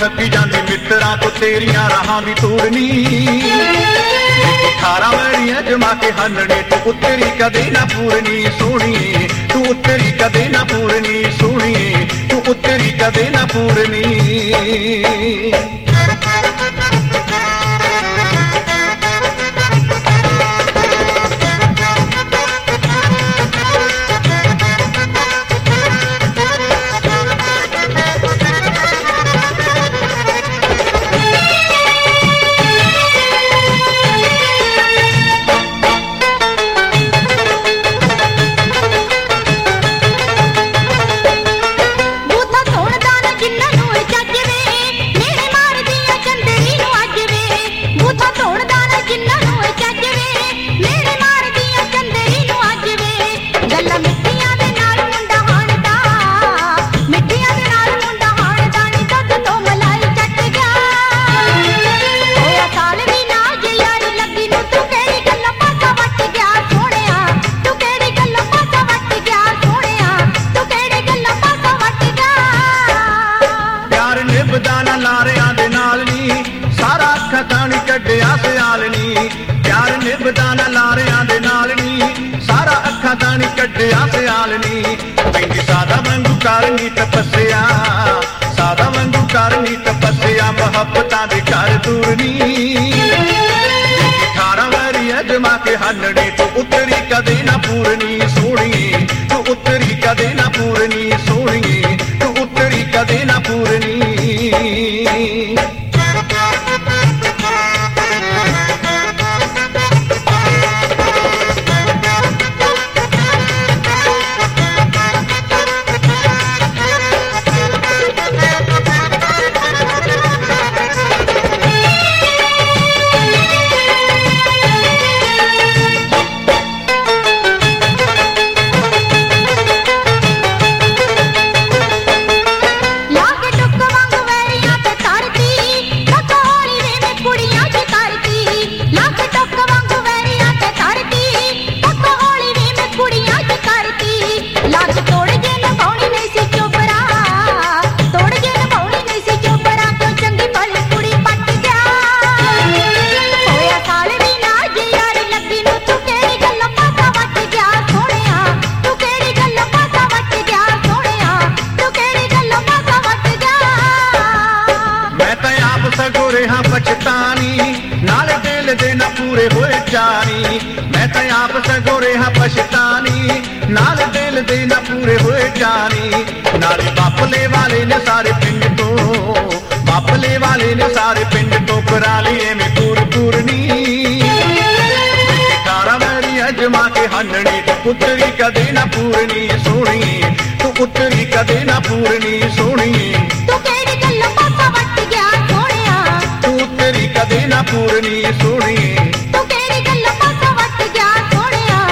थकी जाती मित्रा तो तेरिया राहां दी तूड़नी 18 वरियां जमा के हनने तू उत्तरी कदे ना पूरनी सोहणिए तू उत्तरी कदे ना पूरनी सोहणिए तू उत्तरी कदे ना पूरनी तपस्या सादा वांगू करनी तपस्या मोहब्बतां दे घर दूरनी 18 वरियां जमा के हनने तू उत्तरी कदे ना पूरनी सोहणिए तू उत्तरी कदे ना पूरनी सोहणिए तू उत्तरी कदे ना पूरनी मैं तो आप सगोरे हाँ पछतानी नाल दिल दे ना पूरे हुए जानी नाले बापले वाले ने सारे पिंड तो बापले वाले ने सारे पिंड तो करा लिए में पूर पूरनी 18 वरियां जमा के हनने तू उत्तरी कदे ना पूरनी सोहणिए तू उत्तरी कदे ना पूरनी सोहणिए तू केड़ी गल्लां पासा वट गया सोहणिया तू उत्तरी कदे ना पूरनी सोहणिए